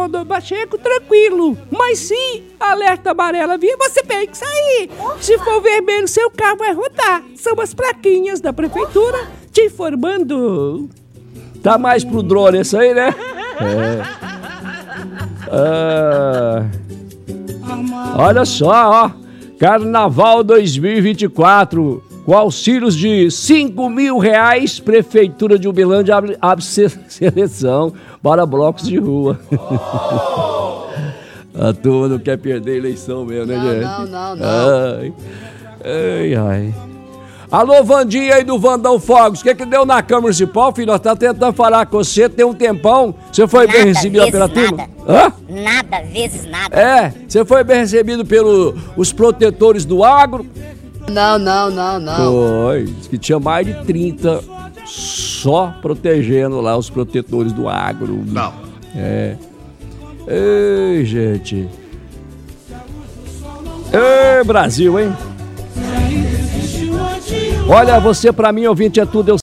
governador Pacheco, tranquilo. Mas se alerta amarela vir, você tem que sair. Se for vermelho, seu carro vai rodar. São as plaquinhas da prefeitura te informando. Tá mais pro drone esse aí, né? Olha só, ó. Carnaval 2024. Com auxílios de R$5.000, Prefeitura de Uberlândia abre seleção para blocos de rua. A turma não quer perder a eleição mesmo, né, gente? Não. Ai. Alô, Vandinha aí do Vandão Fogos, o que deu na Câmara Municipal, filho? Nós estamos tentando falar com você, tem um tempão. Você foi bem recebido pela turma? Nada, vezes nada. Você foi bem recebido pelos protetores do agro? Não. Foi, diz que tinha mais de 30 só protegendo lá os protetores do agro. Não. Ei, gente. Ei, Brasil, hein? Olha, você pra mim, ouvinte, é tudo.